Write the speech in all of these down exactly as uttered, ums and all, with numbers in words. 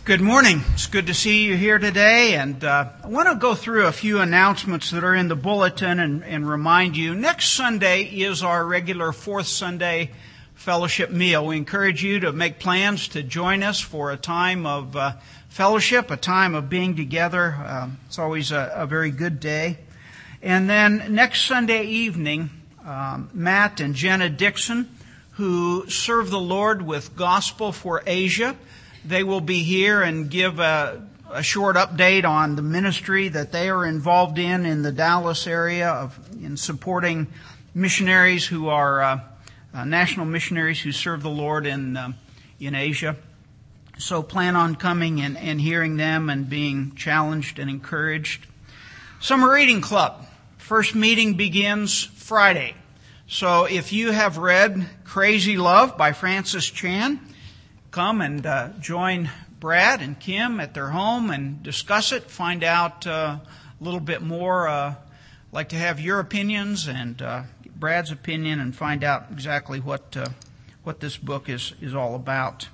Good morning. It's good to see you here today, and uh, I want to go through a few announcements that are in the bulletin and, and remind you. Next Sunday is our regular fourth Sunday fellowship meal. We encourage you to make plans to join us for a time of uh, fellowship, a time of being together. Uh, it's always a, a very good day. And then next Sunday evening, um, Matt and Jenna Dixon, who serve the Lord with Gospel for Asia, they will be here and give a, a short update on the ministry that they are involved in in the Dallas area of in supporting missionaries who are uh, uh, national missionaries who serve the Lord in uh, in Asia. So plan on coming and, and hearing them and being challenged and encouraged. Summer Reading Club. First meeting begins Friday. So if you have read Crazy Love by Francis Chan, come and uh, join Brad and Kim at their home and discuss it. Find out uh, a little bit more. Uh, like to have your opinions and uh, Brad's opinion, and find out exactly what uh, what this book is is all about.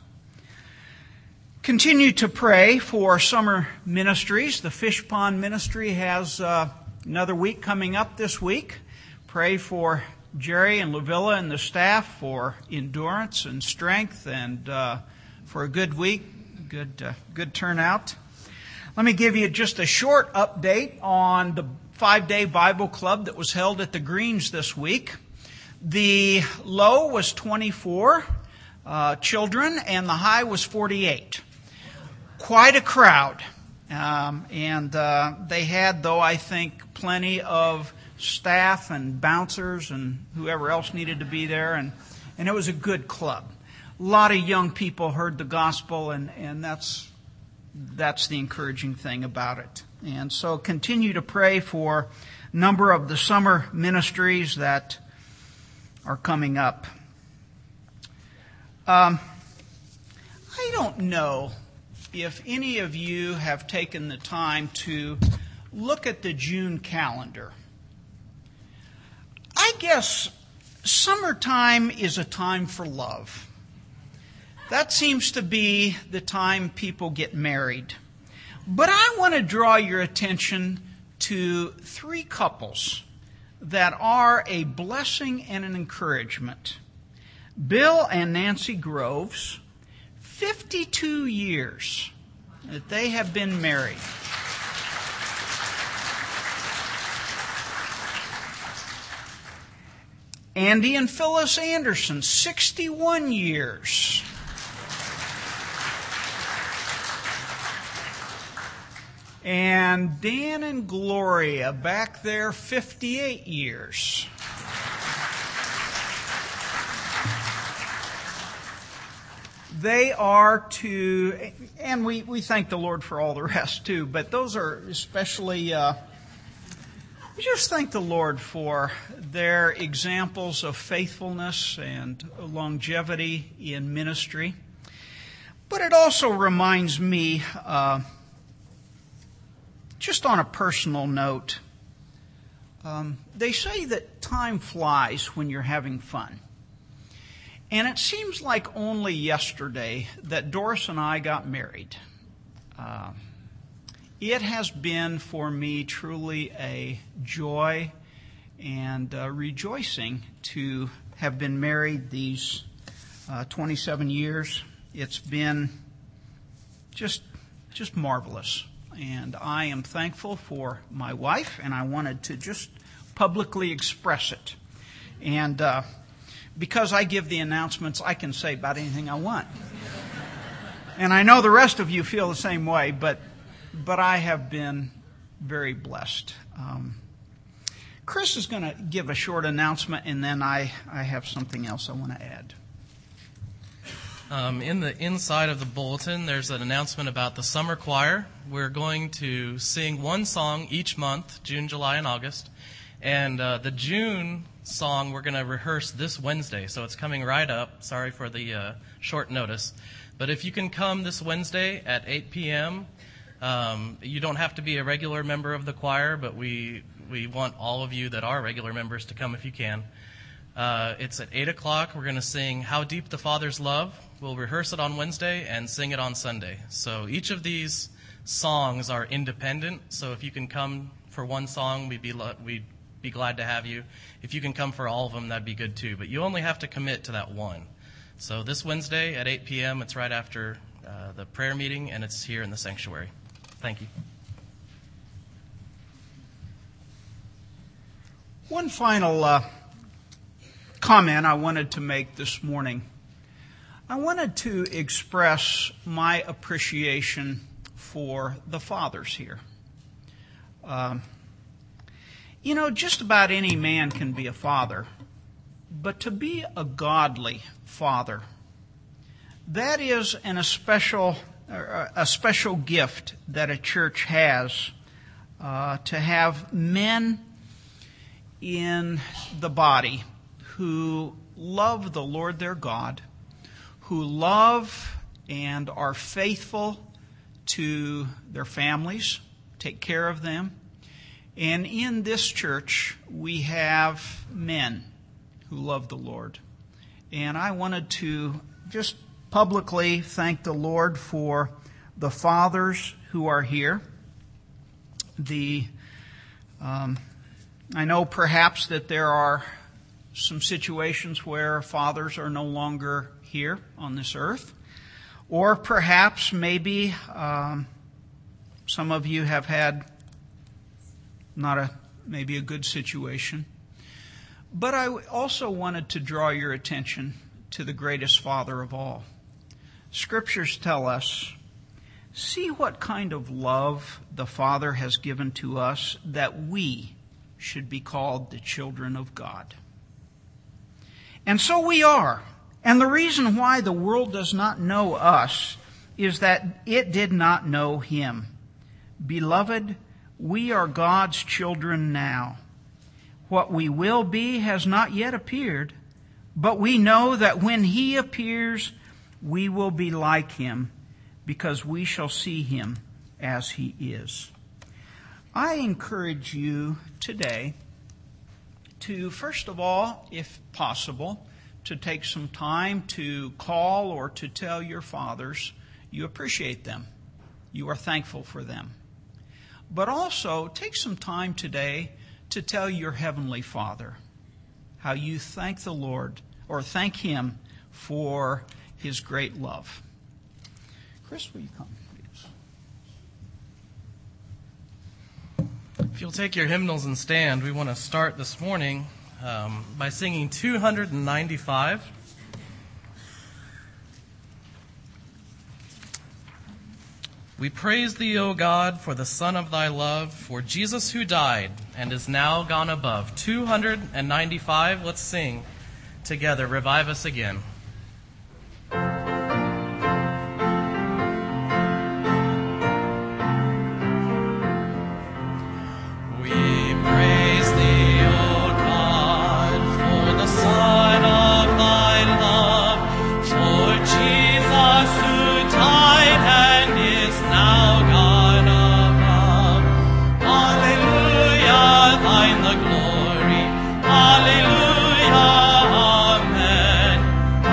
Continue to pray for summer ministries. The Fish Pond Ministry has uh, another week coming up this week. Pray for Jerry and Lavilla and the staff for endurance and strength and uh, for a good week, good uh, good turnout. Let me give you just a short update on the five-day Bible club that was held at the Greens this week. The low was twenty-four uh, children and the high was forty-eight. Quite a crowd. Um, and uh, they had, though, I think, plenty of staff and bouncers and whoever else needed to be there, and, and it was a good club. A lot of young people heard the gospel, and, and that's that's the encouraging thing about it. And so continue to pray for a number of the summer ministries that are coming up. Um, I don't know if any of you have taken the time to look at the June calendar. I guess summertime is a time for love. That seems to be the time people get married. But I want to draw your attention to three couples that are a blessing and an encouragement. Bill and Nancy Groves, fifty-two years that they have been married. Andy and Phyllis Anderson, sixty-one years. And Dan and Gloria back there, fifty-eight years. They are to, and we, we thank the Lord for all the rest too, but those are especially, uh, we just thank the Lord for their examples of faithfulness and longevity in ministry. But it also reminds me, uh, just on a personal note, um, they say that time flies when you're having fun. And it seems like only yesterday that Doris and I got married. Uh, it has been for me truly a joy and uh, rejoicing to have been married these uh, twenty-seven years. It's been just just marvelous. And I am thankful for my wife, and I wanted to just publicly express it. And uh, because I give the announcements, I can say about anything I want. And I know the rest of you feel the same way, but but I have been very blessed. Um, Chris is going to give a short announcement, and then I, I have something else I want to add. Um, in the inside of the bulletin, there's an announcement about the summer choir. We're going to sing one song each month, June, July, and August. And uh, the June song we're going to rehearse this Wednesday, so it's coming right up. Sorry for the uh, short notice. But if you can come this Wednesday at eight p.m., um, you don't have to be a regular member of the choir, but we, we want all of you that are regular members to come if you can. Uh, it's at eight o'clock. We're going to sing How Deep the Father's Love. we'll rehearse it on Wednesday and sing it on Sunday. So each of these songs are independent. So if you can come for one song, we'd be lo- we'd be glad to have you. If you can come for all of them, that'd be good too. But you only have to commit to that one. So this Wednesday at eight p.m., it's right after uh, the prayer meeting, and it's here in the sanctuary. Thank you. One final uh, comment I wanted to make this morning. I wanted to express my appreciation for the fathers here. Um, you know, just about any man can be a father, but to be a godly father, that is an a special, a special gift that a church has, uh, to have men in the body who love the Lord their God, who love and are faithful to their families, take care of them. And in this church, we have men who love the Lord. And I wanted to just publicly thank the Lord for the fathers who are here. The um, I know perhaps that there are some situations where fathers are no longer here on this earth. Or perhaps maybe um, some of you have had not a maybe a good situation. But I also wanted to draw your attention to the greatest father of all. Scriptures tell us, see what kind of love the Father has given to us that we should be called the children of God. And so we are. And the reason why the world does not know us is that it did not know Him. Beloved, we are God's children now. What we will be has not yet appeared, but we know that when He appears, we will be like Him, because we shall see Him as He is. I encourage you today to, first of all, if possible, to take some time to call or to tell your fathers you appreciate them. You are thankful for them. But also, take some time today to tell your Heavenly Father how you thank the Lord or thank Him for His great love. Chris, will you come, please? If you'll take your hymnals and stand, we want to start this morning um, by singing two ninety-five. We praise Thee, O God, for the Son of Thy love, for Jesus who died and is now gone above. two ninety-five, let's sing together. Revive us again. Hallelujah, amen.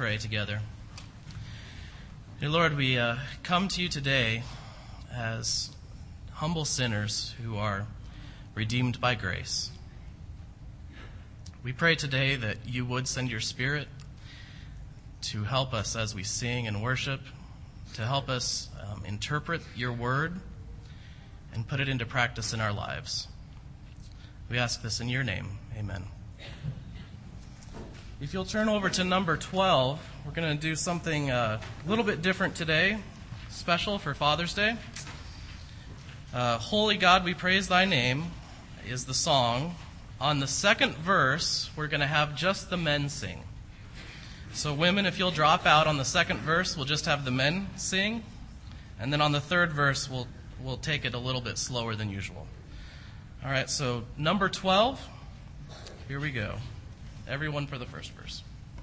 pray together. Dear Lord, we uh, come to you today as humble sinners who are redeemed by grace. We pray today that you would send your Spirit to help us as we sing and worship, to help us um, interpret your word and put it into practice in our lives. We ask this in your name. Amen. If you'll turn over to number twelve, we're going to do something uh, a little bit different today, special for Father's Day. Uh, Holy God, we praise thy name is the song. On the second verse, we're going to have just the men sing. So women, if you'll drop out on the second verse, we'll just have the men sing. And then on the third verse, we'll we'll take it a little bit slower than usual. All right, so number twelve, here we go. Everyone for the first verse.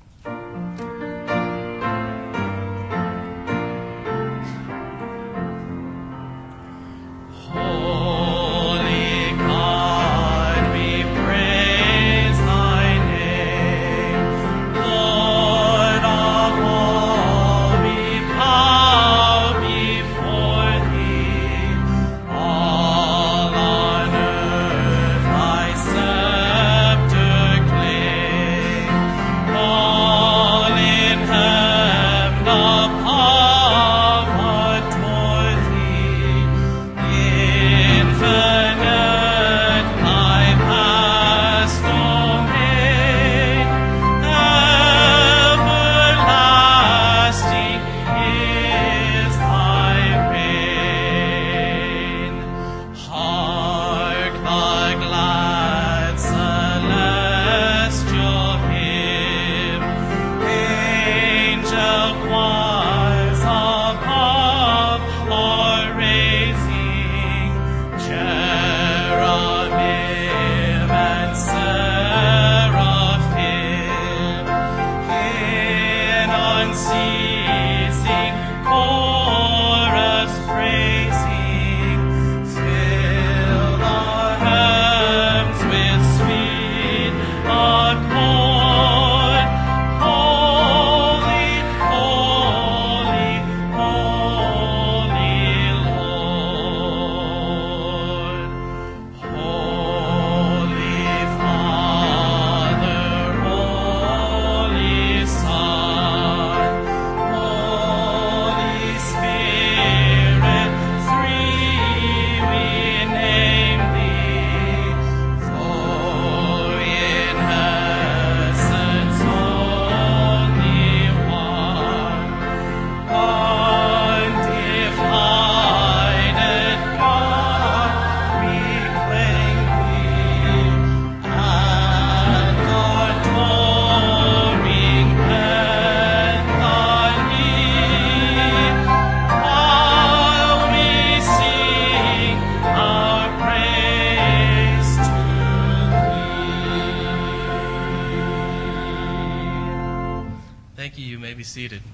Seated.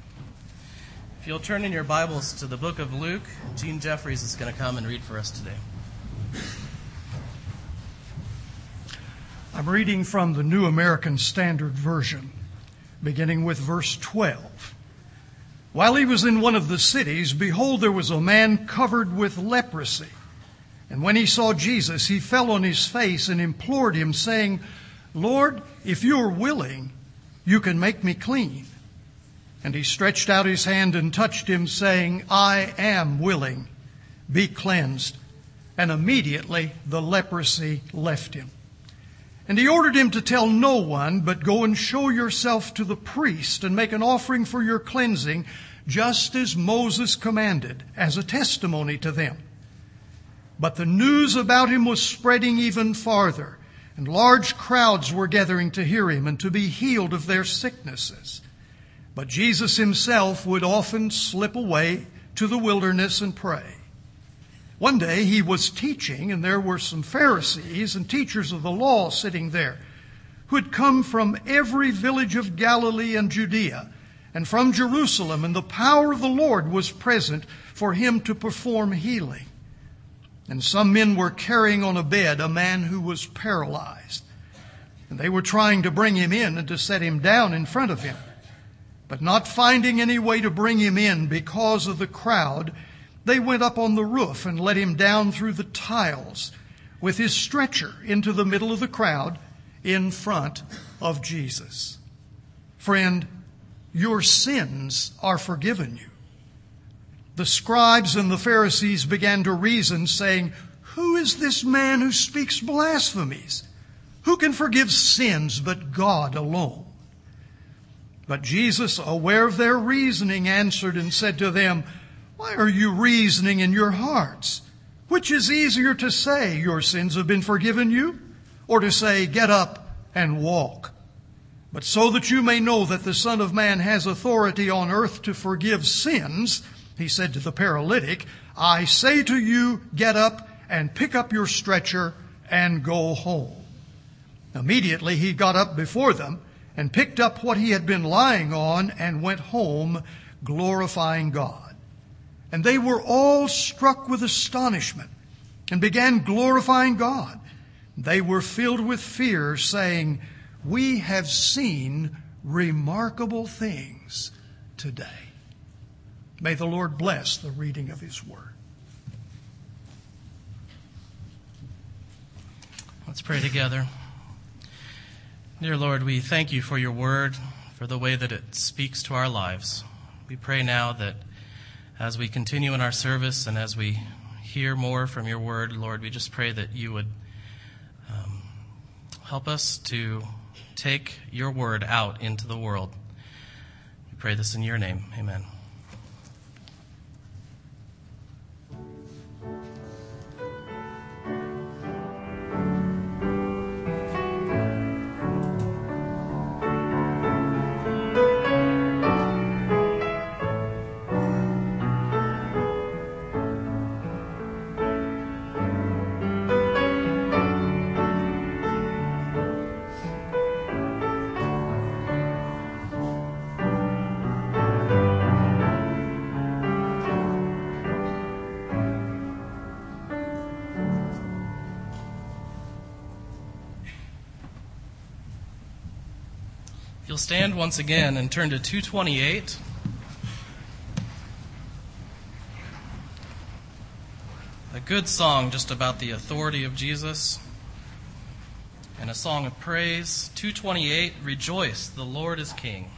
If you'll turn in your Bibles to the book of Luke, Gene Jeffries is going to come and read for us today. I'm reading from the New American Standard Version, beginning with verse twelve. While he was in one of the cities, behold, there was a man covered with leprosy. And when he saw Jesus, he fell on his face and implored him, saying, Lord, if you are willing, you can make me clean. And he stretched out his hand and touched him, saying, I am willing, be cleansed. And immediately the leprosy left him. And he ordered him to tell no one, but go and show yourself to the priest and make an offering for your cleansing, just as Moses commanded, as a testimony to them. But the news about him was spreading even farther, and large crowds were gathering to hear him and to be healed of their sicknesses. But Jesus himself would often slip away to the wilderness and pray. One day he was teaching, and there were some Pharisees and teachers of the law sitting there who had come from every village of Galilee and Judea and from Jerusalem, and the power of the Lord was present for him to perform healing. And some men were carrying on a bed a man who was paralyzed. And they were trying to bring him in and to set him down in front of him. But not finding any way to bring him in because of the crowd, they went up on the roof and let him down through the tiles with his stretcher into the middle of the crowd in front of Jesus. Friend, your sins are forgiven you. The scribes and the Pharisees began to reason, saying, "Who is this man who speaks blasphemies? Who can forgive sins but God alone?" But Jesus, aware of their reasoning, answered and said to them, "Why are you reasoning in your hearts? Which is easier to say, 'Your sins have been forgiven you,' or to say, 'Get up and walk'? But so that you may know that the Son of Man has authority on earth to forgive sins," he said to the paralytic, "I say to you, get up and pick up your stretcher and go home." Immediately he got up before them and picked up what he had been lying on and went home, glorifying God. And they were all struck with astonishment and began glorifying God. They were filled with fear, saying, "We have seen remarkable things today." May the Lord bless the reading of His Word. Let's pray together. Dear Lord, we thank you for your word, for the way that it speaks to our lives. We pray now that as we continue in our service and as we hear more from your word, Lord, we just pray that you would um, help us to take your word out into the world. We pray this in your name. Amen. You'll stand once again and turn to two twenty-eight. A good song just about the authority of Jesus. And a song of praise. two twenty-eight, Rejoice, the Lord is King.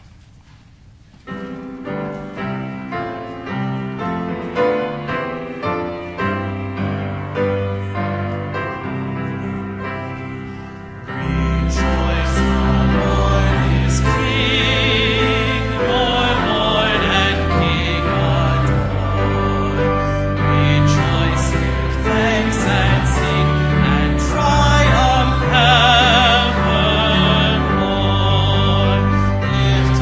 Lift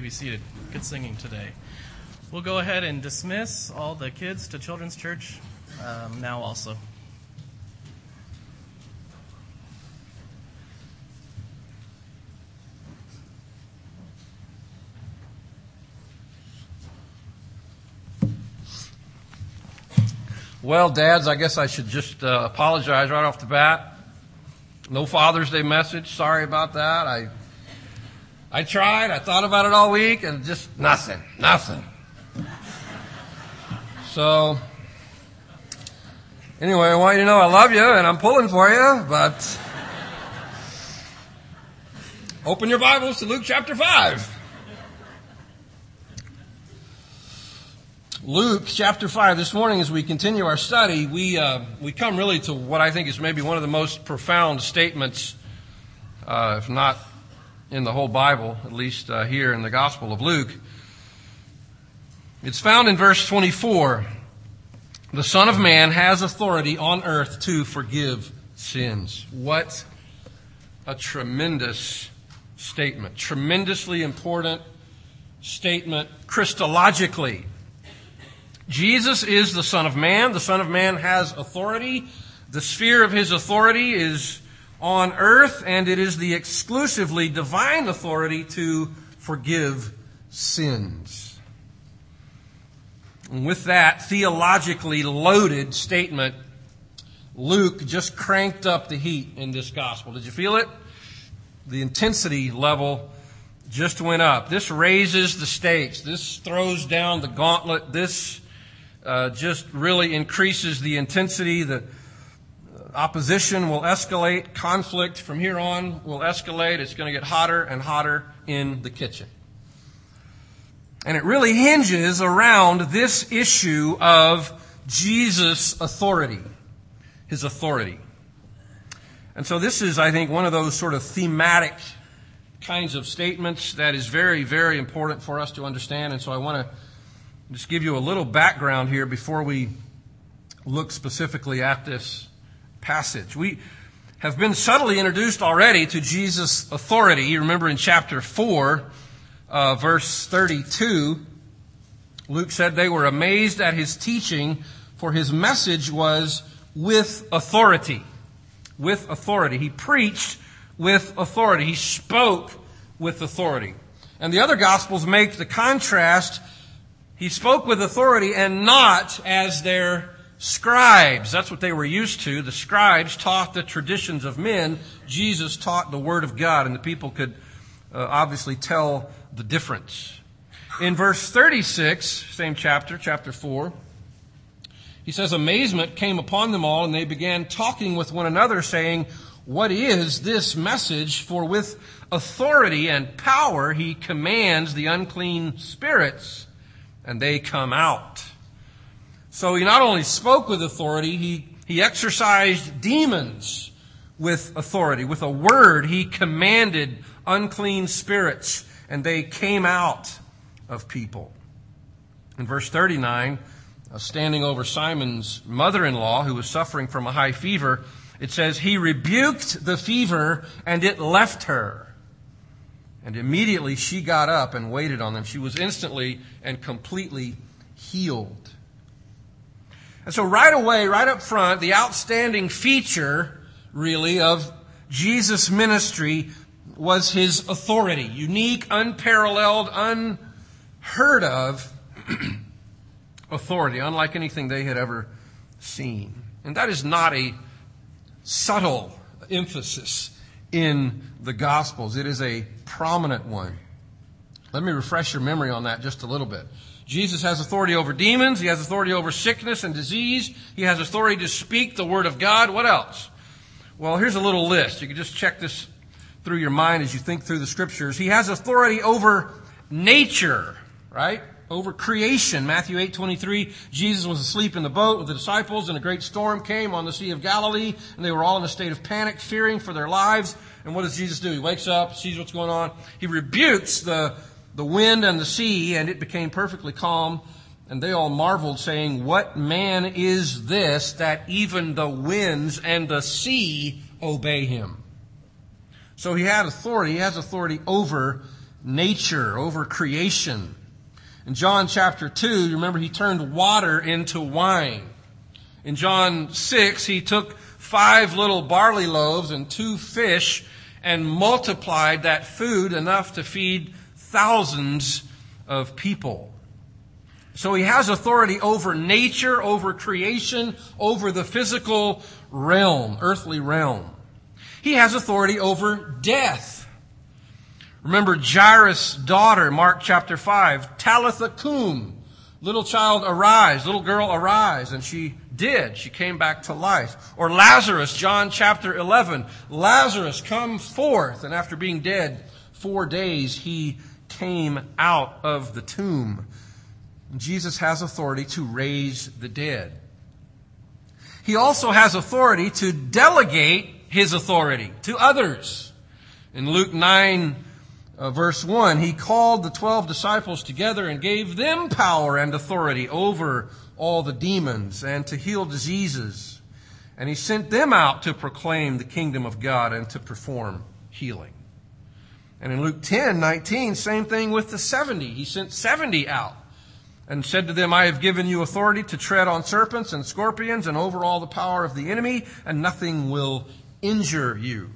be seated. Good singing today. We'll go ahead and dismiss all the kids to Children's Church um, now also. Well, dads, I guess I should just uh, apologize right off the bat. No Father's Day message. Sorry about that. I I tried. I thought about it all week, and just nothing. Nothing. So, anyway, I want you to know I love you, and I'm pulling for you, but open your Bibles to Luke chapter five. Luke chapter five. This morning, as we continue our study, we uh, we come really to what I think is maybe one of the most profound statements, uh, if not in the whole Bible, at least uh, here in the Gospel of Luke. It's found in verse twenty-four. The Son of Man has authority on earth to forgive sins. What a tremendous statement. Tremendously important statement Christologically. Jesus is the Son of Man. The Son of Man has authority. The sphere of his authority is on earth, and it is the exclusively divine authority to forgive sins. And with that theologically loaded statement, Luke just cranked up the heat in this gospel. Did you feel it? The intensity level just went up. This raises the stakes. This throws down the gauntlet. This Uh, just really increases the intensity. The opposition will escalate. Conflict from here on will escalate. It's going to get hotter and hotter in the kitchen. And it really hinges around this issue of Jesus' authority. His authority. And so this is, I think, one of those sort of thematic kinds of statements that is very, very important for us to understand. And so I want to just give you a little background here before we look specifically at this passage. We have been subtly introduced already to Jesus' authority. You remember in chapter four, uh, verse thirty-two, Luke said they were amazed at his teaching, for his message was with authority. With authority. He preached with authority. He spoke with authority. And the other Gospels make the contrast. He spoke with authority and not as their scribes. That's what they were used to. The scribes taught the traditions of men. Jesus taught the Word of God, and the people could uh, obviously tell the difference. In verse thirty-six, same chapter, chapter four, he says, amazement came upon them all, and they began talking with one another, saying, what is this message? For with authority and power he commands the unclean spirits, and they come out. So he not only spoke with authority, he, he exorcised demons with authority. With a word, he commanded unclean spirits, and they came out of people. In verse thirty-nine, uh, standing over Simon's mother-in-law, who was suffering from a high fever, it says, he rebuked the fever, and it left her. And immediately she got up and waited on them. She was instantly and completely healed. And so right away, right up front, the outstanding feature, really, of Jesus' ministry was his authority. Unique, unparalleled, unheard of authority, unlike anything they had ever seen. And that is not a subtle emphasis in the Gospels. It is a prominent one. Let me refresh your memory on that just a little bit. Jesus has authority over demons. He has authority over sickness and disease. He has authority to speak the Word of God. What else? Well, here's a little list. You can just check this through your mind as you think through the Scriptures. He has authority over nature, right? Over creation. Matthew eight twenty-three, Jesus was asleep in the boat with the disciples, and a great storm came on the Sea of Galilee, and they were all in a state of panic, fearing for their lives. And what does Jesus do? He wakes up, sees what's going on. He rebukes the, the wind and the sea, and it became perfectly calm. And they all marveled, saying, what man is this that even the winds and the sea obey him? So he had authority. He has authority over nature, over creation. In John chapter two, you remember he turned water into wine. In John six, he took five little barley loaves and two fish and multiplied that food enough to feed thousands of people. So he has authority over nature, over creation, over the physical realm, earthly realm. He has authority over death. Remember Jairus' daughter, Mark chapter five, Talitha cum, little child arise, little girl arise, and she did. She came back to life. Or Lazarus, John chapter eleven, Lazarus come forth, and after being dead four days, he came out of the tomb. Jesus has authority to raise the dead. He also has authority to delegate his authority to others. In Luke nine, uh, verse one, he called the twelve disciples together and gave them power and authority over all the demons and to heal diseases. And he sent them out to proclaim the kingdom of God and to perform healing. And in Luke ten nineteen, same thing with the seventy. He sent seventy out and said to them, I have given you authority to tread on serpents and scorpions and over all the power of the enemy, and nothing will injure you.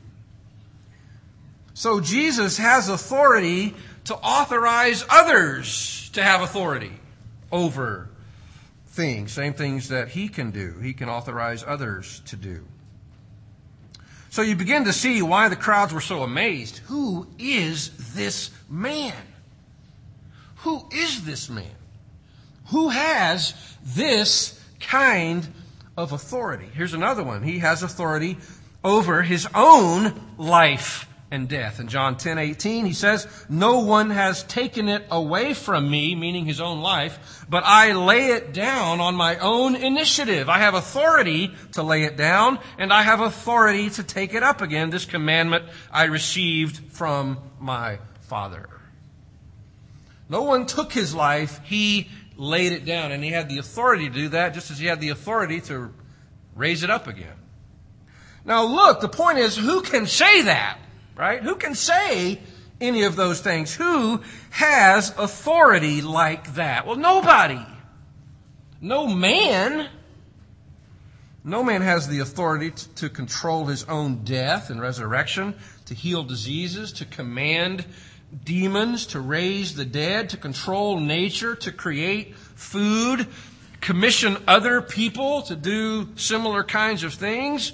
So Jesus has authority to authorize others to have authority over things, same things that he can do. He can authorize others to do. So you begin to see why the crowds were so amazed. Who is this man? Who is this man? Who has this kind of authority? Here's another one. He has authority over his own life and death. In John ten eighteen, he says, no one has taken it away from me, meaning his own life, but I lay it down on my own initiative. I have authority to lay it down, and I have authority to take it up again, this commandment I received from my Father. No one took his life. He laid it down, and he had the authority to do that, just as he had the authority to raise it up again. Now look, the point is, who can say that, right? Who can say any of those things? Who has authority like that? Well, nobody. No man. No man has the authority to, to control his own death and resurrection, to heal diseases, to command demons, to raise the dead, to control nature, to create food, commission other people to do similar kinds of things.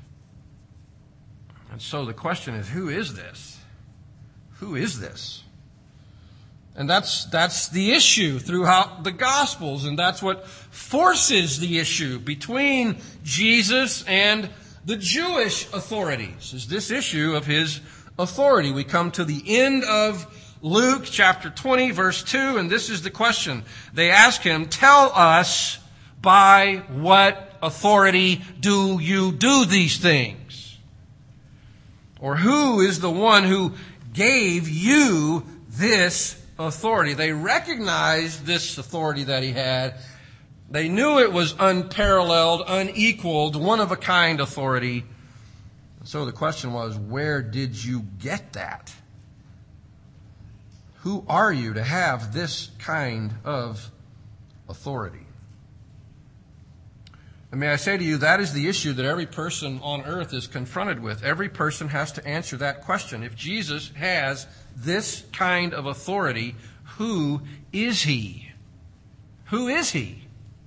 And so the question is, who is this? Who is this? And that's that's the issue throughout the Gospels, and that's what forces the issue between Jesus and the Jewish authorities, is this issue of his authority. We come to the end of Luke chapter twenty, verse two, and this is the question. They ask him, tell us, by what authority do you do these things? Or who is the one who gave you this authority? They recognized this authority that he had. They knew it was unparalleled, unequaled, one-of-a-kind authority. So the question was, where did you get that? Who are you to have this kind of authority? And may I say to you, that is the issue that every person on earth is confronted with. Every person has to answer that question. If Jesus has this kind of authority, who is he? Who is he?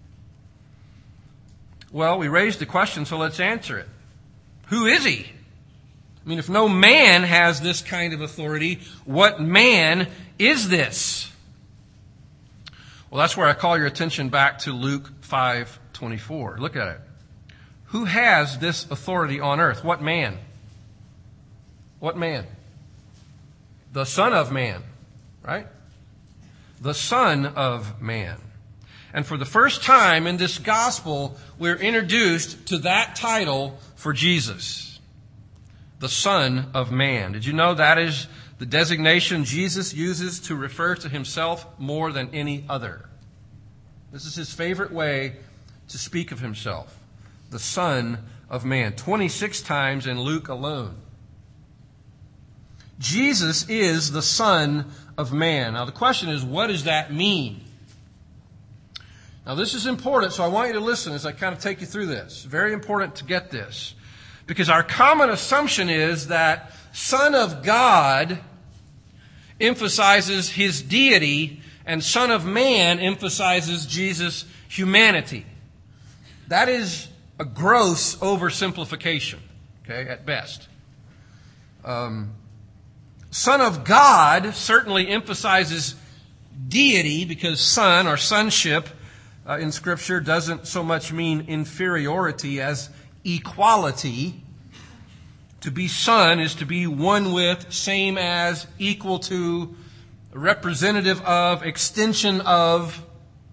Well, we raised the question, so let's answer it. Who is he? I mean, if no man has this kind of authority, what man is this? Well, that's where I call your attention back to Luke five twenty-four. Look at it. Who has this authority on earth? What man? What man? The Son of Man, right? The Son of Man. And for the first time in this gospel, we're introduced to that title for Jesus. The Son of Man. Did you know that is the designation Jesus uses to refer to himself more than any other? This is his favorite way to speak of himself. The Son of Man. twenty-six times in Luke alone. Jesus is the Son of Man. Now the question is, what does that mean? Now this is important, so I want you to listen as I kind of take you through this. Very important to get this. Because our common assumption is that Son of God emphasizes His deity and Son of Man emphasizes Jesus' humanity. That is a gross oversimplification, okay, at best. Um, Son of God certainly emphasizes deity because son or sonship uh, in Scripture doesn't so much mean inferiority as equality. To be son is to be one with, same as, equal to, representative of, extension of.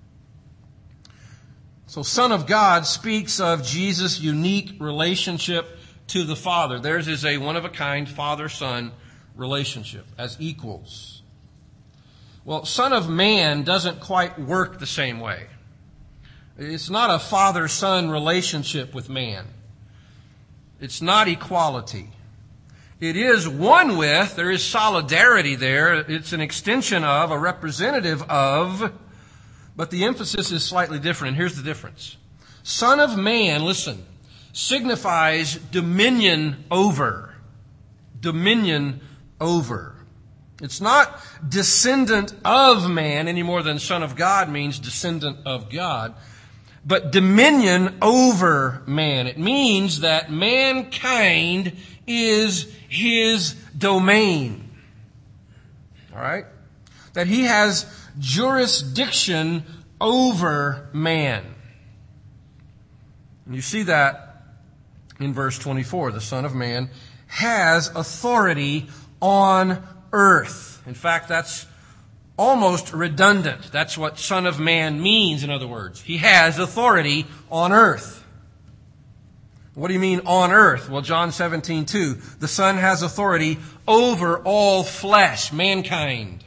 So Son of God speaks of Jesus' unique relationship to the Father. Theirs is a one-of-a-kind father-son relationship as equals. Well, Son of Man doesn't quite work the same way. It's not a father-son relationship with man. It's not equality. It is one with, there is solidarity there. It's an extension of, a representative of, but the emphasis is slightly different. And here's the difference. Son of Man, listen, signifies dominion over. Dominion over. It's not descendant of man any more than Son of God means descendant of God, but dominion over man. It means that mankind is His domain. All right? That He has jurisdiction over man. And you see that in verse twenty-four. The Son of Man has authority on earth. In fact, that's almost redundant. That's what Son of Man means, in other words. He has authority on earth. What do you mean on earth? Well, John seventeen two. The Son has authority over all flesh, mankind.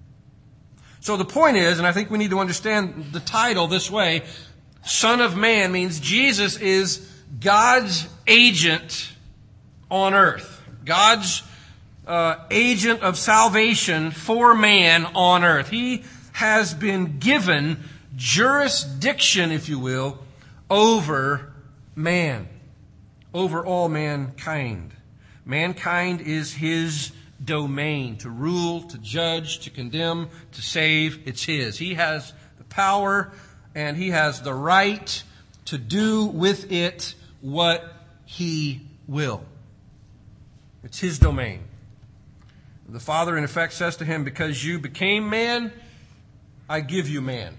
So the point is, and I think we need to understand the title this way, Son of Man means Jesus is God's agent on earth. God's uh, agent of salvation for man on earth. He has been given jurisdiction, if you will, over man, over all mankind. Mankind is His domain, to rule, to judge, to condemn, to save. It's His. He has the power and He has the right to do with it what He will. It's His domain. The Father, in effect, says to Him, because you became man, I give you man.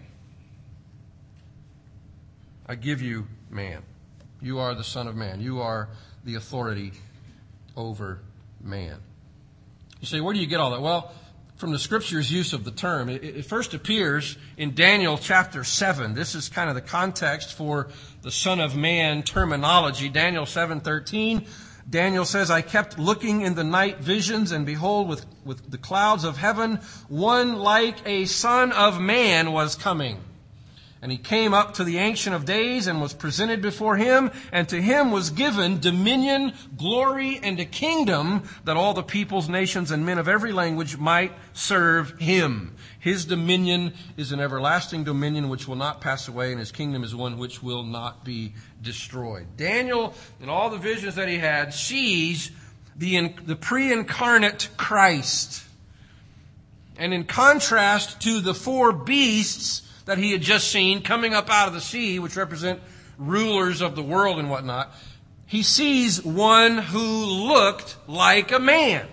I give you man. You are the Son of Man. You are the authority over man. You say, where do you get all that? Well, from the Scripture's use of the term. It, it first appears in Daniel chapter seven. This is kind of the context for the Son of Man terminology. Daniel seven thirteen. Daniel says, I kept looking in the night visions, and behold, with, with the clouds of heaven, one like a son of man was coming. And he came up to the Ancient of Days and was presented before Him, and to Him was given dominion, glory, and a kingdom that all the peoples, nations, and men of every language might serve Him. His dominion is an everlasting dominion which will not pass away, and His kingdom is one which will not be destroyed. Daniel, in all the visions that he had, sees the, the pre-incarnate Christ. And in contrast to the four beasts that he had just seen coming up out of the sea, which represent rulers of the world and whatnot, he sees one who looked like a man.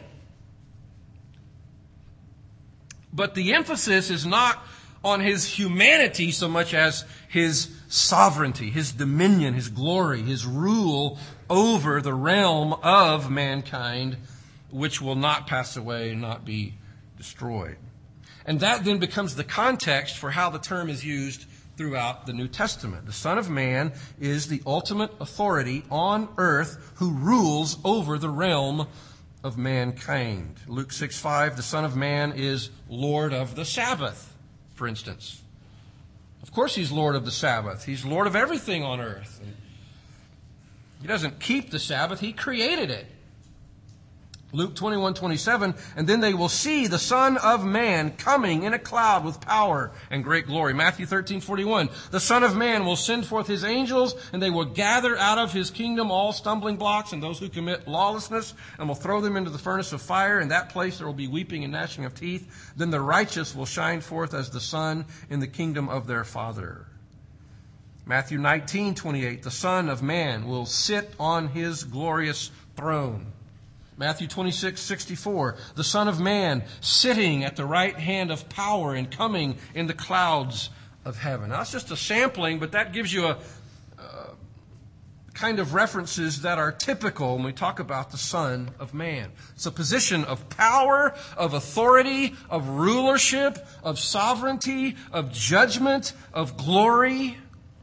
But the emphasis is not on His humanity so much as His sovereignty, His dominion, His glory, His rule over the realm of mankind, which will not pass away and not be destroyed. And that then becomes the context for how the term is used throughout the New Testament. The Son of Man is the ultimate authority on earth who rules over the realm of mankind. Luke six five, the Son of Man is Lord of the Sabbath, for instance. Of course He's Lord of the Sabbath. He's Lord of everything on earth. He doesn't keep the Sabbath. He created it. Luke twenty-one twenty-seven, and then they will see the Son of Man coming in a cloud with power and great glory. Matthew thirteen forty-one, the Son of Man will send forth his angels, and they will gather out of his kingdom all stumbling blocks and those who commit lawlessness, and will throw them into the furnace of fire. In that place there will be weeping and gnashing of teeth. Then the righteous will shine forth as the sun in the kingdom of their Father. Matthew nineteen twenty-eight, the Son of Man will sit on his glorious throne. Matthew twenty-six sixty-four, the Son of Man sitting at the right hand of power and coming in the clouds of heaven. Now, that's just a sampling, but that gives you a uh, kind of references that are typical when we talk about the Son of Man. It's a position of power, of authority, of rulership, of sovereignty, of judgment, of glory.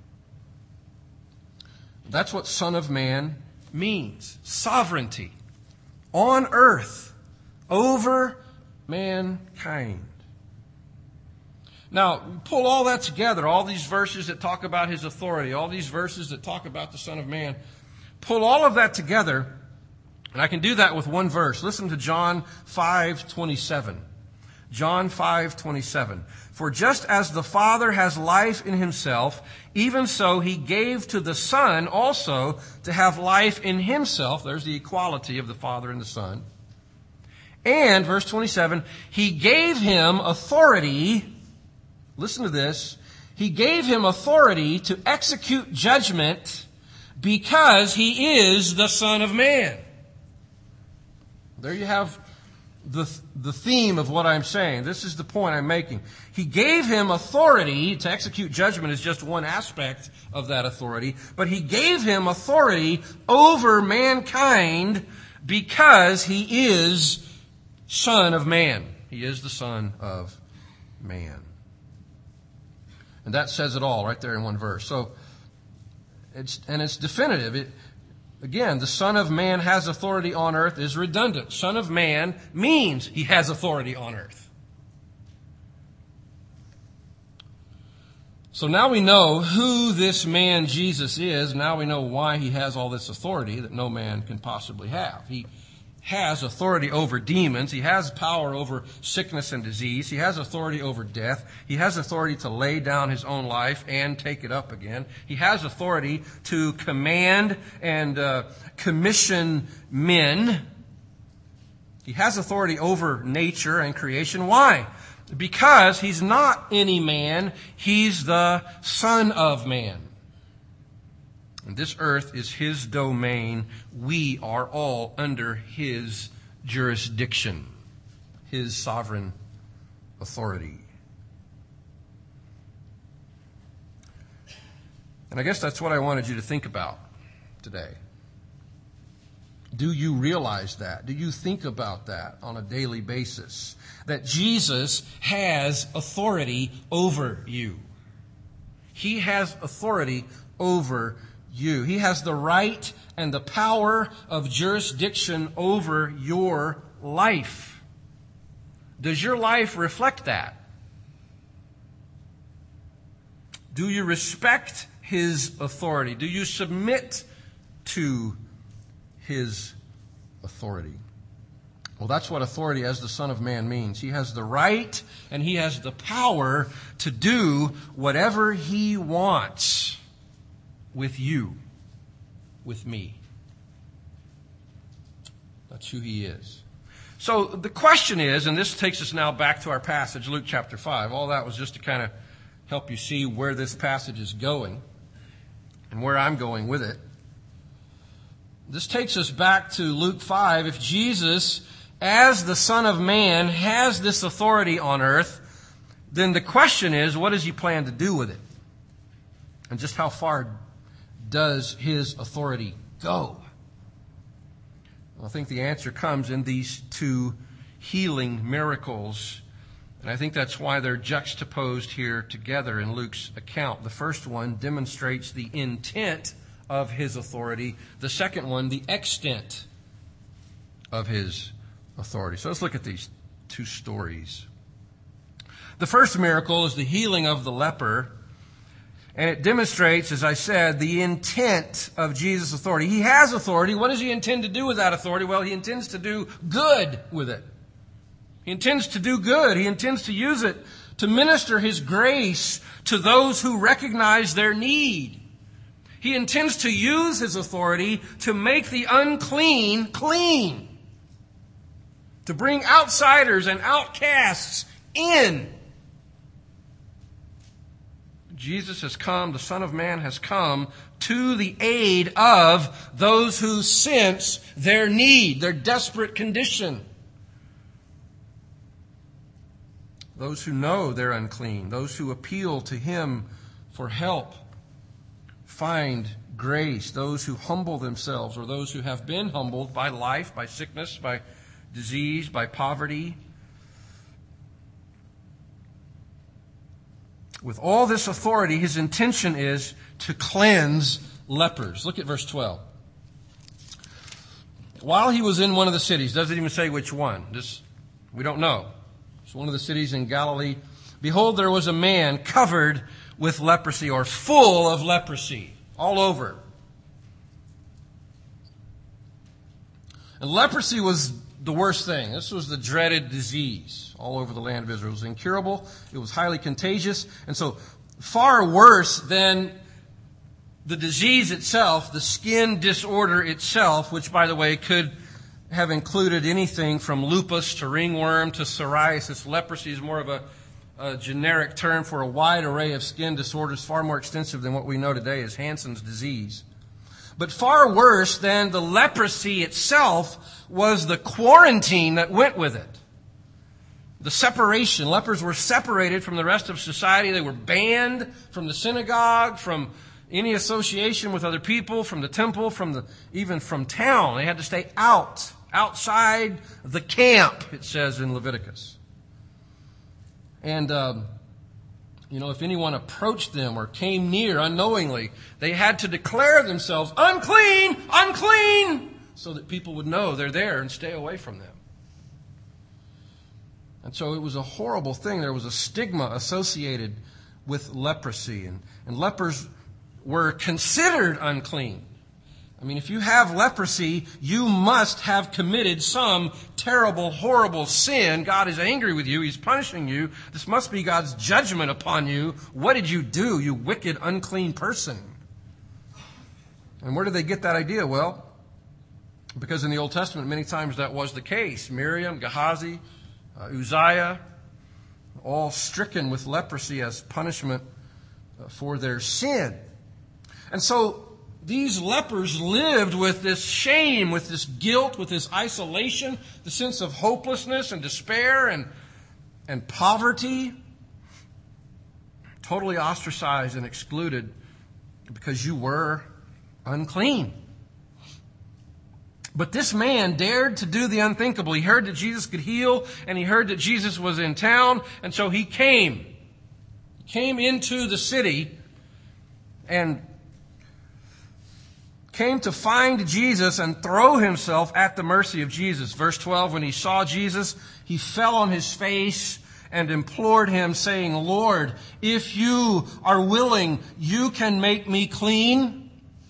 That's what Son of Man means. Sovereignty. On earth, over mankind. Now, pull all that together, all these verses that talk about his authority, all these verses that talk about the Son of Man. Pull all of that together, and I can do that with one verse. Listen to John five twenty-seven. John five twenty-seven. For just as the Father has life in himself, even so he gave to the Son also to have life in himself. There's the equality of the Father and the Son. And, verse twenty-seven, he gave him authority, listen to this, he gave him authority to execute judgment because he is the Son of Man. There you have the, the theme of what I'm saying. This is the point I'm making. He gave him authority to execute judgment is just one aspect of that authority, but he gave him authority over mankind because he is Son of Man. He is the Son of Man. And that says it all right there in one verse. So, it's, and it's definitive. It, Again, the Son of Man has authority on earth is redundant. Son of Man means he has authority on earth. So now we know who this man Jesus is. Now we know why he has all this authority that no man can possibly have. He has authority over demons. He has power over sickness and disease. He has authority over death. He has authority to lay down his own life and take it up again. He has authority to command and uh, commission men. He has authority over nature and creation. Why? Because he's not any man. He's the Son of Man. And this earth is his domain. We are all under his jurisdiction, his sovereign authority. And I guess that's what I wanted you to think about today. Do you realize that? Do you think about that on a daily basis? That Jesus has authority over you. He has authority over you. You. He has the right and the power of jurisdiction over your life. Does your life reflect that? Do you respect his authority? Do you submit to his authority? Well, that's what authority as the Son of Man means. He has the right and he has the power to do whatever he wants with you, with me. That's who he is. So the question is, and this takes us now back to our passage, Luke chapter five. All that was just to kind of help you see where this passage is going and where I'm going with it. This takes us back to Luke five. If Jesus, as the Son of Man, has this authority on earth, then the question is, what does he plan to do with it? And just how far does his authority go? Well, I think the answer comes in these two healing miracles. And I think that's why they're juxtaposed here together in Luke's account. The first one demonstrates the intent of his authority. The second one, the extent of his authority. So let's look at these two stories. The first miracle is the healing of the leper. And it demonstrates, as I said, the intent of Jesus' authority. He has authority. What does he intend to do with that authority? Well, he intends to do good with it. He intends to do good. He intends to use it to minister his grace to those who recognize their need. He intends to use his authority to make the unclean clean, to bring outsiders and outcasts in. Jesus has come, the Son of Man has come to the aid of those who sense their need, their desperate condition. Those who know they're unclean, those who appeal to him for help, find grace. Those who humble themselves, or those who have been humbled by life, by sickness, by disease, by poverty. With all this authority, his intention is to cleanse lepers. Look at verse twelve. While he was in one of the cities, doesn't even say which one. This, we don't know. It's one of the cities in Galilee. Behold, there was a man covered with leprosy, or full of leprosy, all over. And leprosy was the worst thing. This was the dreaded disease all over the land of Israel. It was incurable. It was highly contagious. And so far worse than the disease itself, the skin disorder itself, which, by the way, could have included anything from lupus to ringworm to psoriasis. Leprosy is more of a, a generic term for a wide array of skin disorders, far more extensive than what we know today as Hansen's disease. But far worse than the leprosy itself was the quarantine that went with it. The separation. Lepers were separated from the rest of society. They were banned from the synagogue, from any association with other people, from the temple, from the even from town. They had to stay out, outside the camp, it says in Leviticus. And, um, you know, if anyone approached them or came near unknowingly, they had to declare themselves unclean, unclean, so that people would know they're there and stay away from them. And so it was a horrible thing. There was a stigma associated with leprosy. And, and lepers were considered unclean. I mean, if you have leprosy, you must have committed some terrible, horrible sin. God is angry with you. He's punishing you. This must be God's judgment upon you. What did you do, you wicked, unclean person? And where did they get that idea? Well, because in the Old Testament, many times that was the case. Miriam, Gehazi, uh, Uzziah, all stricken with leprosy as punishment for their sin. And so these lepers lived with this shame, with this guilt, with this isolation, the sense of hopelessness and despair and, and poverty. Totally ostracized and excluded because you were unclean. But this man dared to do the unthinkable. He heard that Jesus could heal, and he heard that Jesus was in town, and so he came. He came into the city and came to find Jesus and throw himself at the mercy of Jesus. Verse twelve, when he saw Jesus, he fell on his face and implored him, saying, Lord, if you are willing, you can make me clean.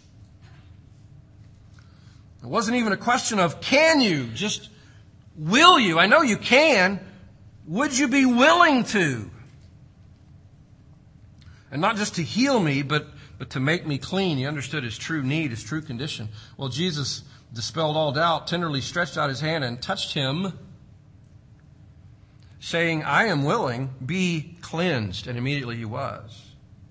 It wasn't even a question of can you, just will you? I know you can. Would you be willing to? And not just to heal me, but But to make me clean. He understood his true need, his true condition. Well, Jesus dispelled all doubt, tenderly stretched out his hand and touched him, saying, I am willing, be cleansed. And immediately he was.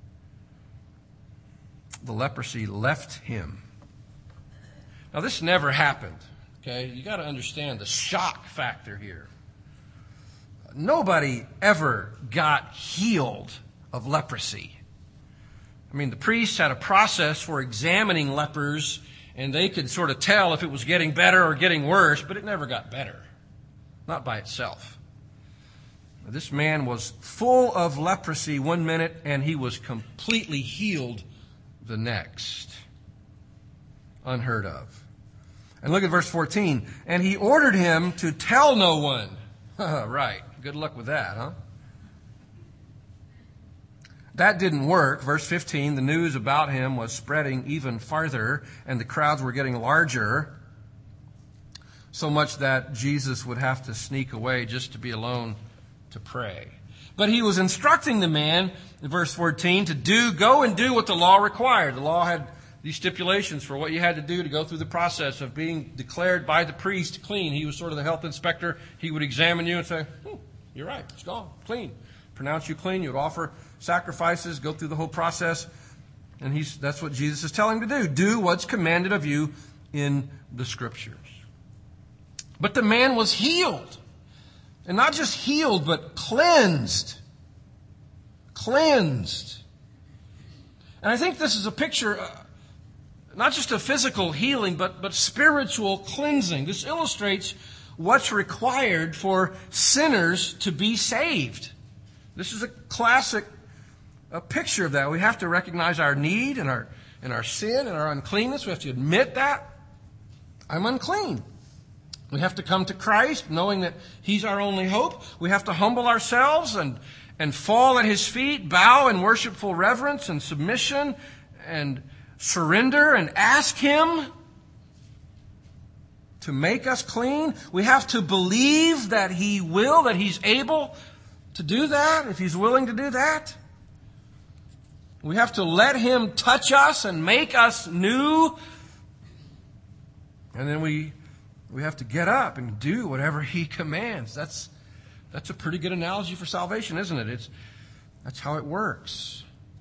The leprosy left him. Now, this never happened. Okay? You got to understand the shock factor here. Nobody ever got healed of leprosy. I mean, the priests had a process for examining lepers, and they could sort of tell if it was getting better or getting worse, but it never got better. Not by itself. This man was full of leprosy one minute, and he was completely healed the next. Unheard of. And look at verse fourteen. And he ordered him to tell no one. Right. Good luck with that, huh? that didn't work. Verse fifteen, the news about him was spreading even farther, and the crowds were getting larger, so much that Jesus would have to sneak away just to be alone to pray. But he was instructing the man, in verse fourteen, to do, go and do what the law required. The law had these stipulations for what you had to do to go through the process of being declared by the priest clean. He was sort of the health inspector. He would examine you and say, hmm, you're right, it's gone, clean. Pronounce you clean. You would offer sacrifices, go through the whole process. And he's, that's what Jesus is telling him to do. Do what's commanded of you in the Scriptures. But the man was healed. And not just healed, but cleansed. Cleansed. And I think this is a picture, uh, not just of physical healing, but, but spiritual cleansing. This illustrates what's required for sinners to be saved. This is a classic a picture of that. We have to recognize our need and our, and our sin and our uncleanness. We have to admit that. I'm unclean. We have to come to Christ knowing that He's our only hope. We have to humble ourselves and, and fall at His feet, bow in worshipful reverence and submission and surrender and ask Him to make us clean. We have to believe that He will, that He's able to do that, if He's willing to do that. We have to let Him touch us and make us new. And then we we have to get up and do whatever He commands. That's that's a pretty good analogy for salvation, isn't it? It's that's how it works.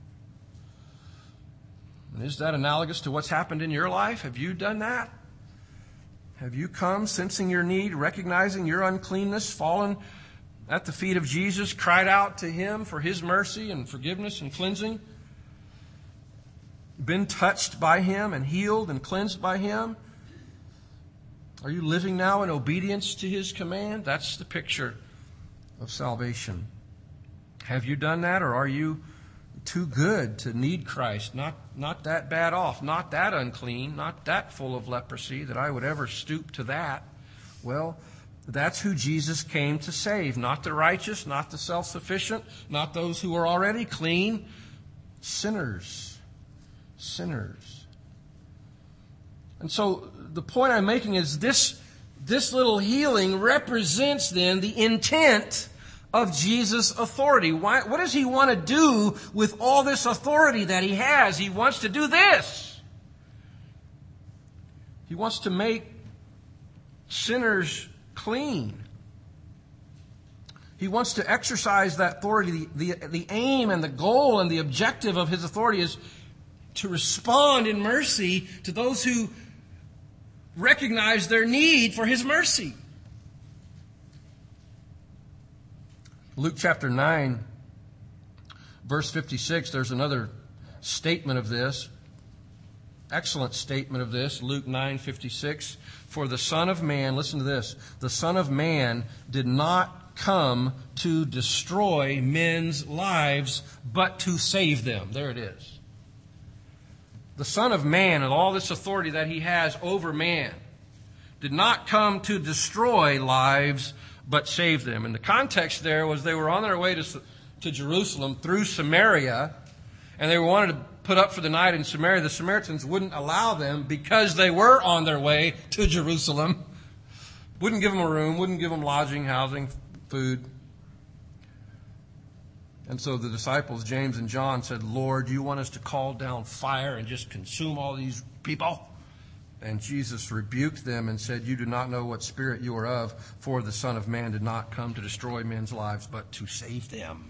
And is that analogous to what's happened in your life? Have you done that? Have you come sensing your need, recognizing your uncleanness, fallen at the feet of Jesus, cried out to Him for His mercy and forgiveness and cleansing? Been touched by Him and healed and cleansed by Him? Are you living now in obedience to His command? That's the picture of salvation. Have you done that, or are you too good to need Christ? Not, not that bad off, not that unclean, not that full of leprosy that I would ever stoop to that. Well, that's who Jesus came to save. Not the righteous, not the self-sufficient, not those who are already clean. Sinners. Sinners. And so the point I'm making is this, this little healing represents then the intent of Jesus' authority. Why, what does He want to do with all this authority that He has? He wants to do this. He wants to make sinners clean. He wants to exercise that authority. The, the, the aim and the goal and the objective of His authority is to respond in mercy to those who recognize their need for His mercy. Luke chapter nine, verse fifty-six, there's another statement of this. Excellent statement of this. Luke nine fifty-six. For the Son of Man, listen to this, the Son of Man did not come to destroy men's lives, but to save them. There it is. The Son of Man and all this authority that He has over man did not come to destroy lives, but save them. And the context there was they were on their way to, to Jerusalem through Samaria, and they wanted to put up for the night in Samaria. The Samaritans wouldn't allow them because they were on their way to Jerusalem. Wouldn't give them a room, wouldn't give them lodging, housing, food. And so the disciples, James and John, said, Lord, you want us to call down fire and just consume all these people? And Jesus rebuked them and said, you do not know what spirit you are of, for the Son of Man did not come to destroy men's lives, but to save them.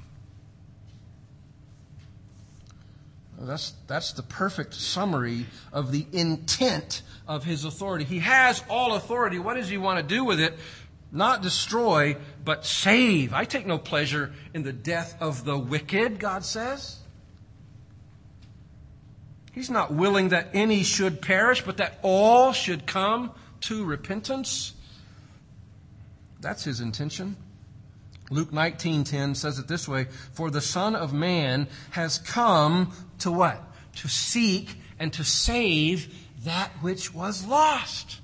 Well, that's, that's the perfect summary of the intent of His authority. He has all authority. What does He want to do with it? Not destroy, but save. I take no pleasure in the death of the wicked, God says. He's not willing that any should perish, but that all should come to repentance. That's His intention. Luke nineteen ten says it this way, for the Son of Man has come to what? To seek and to save that which was lost.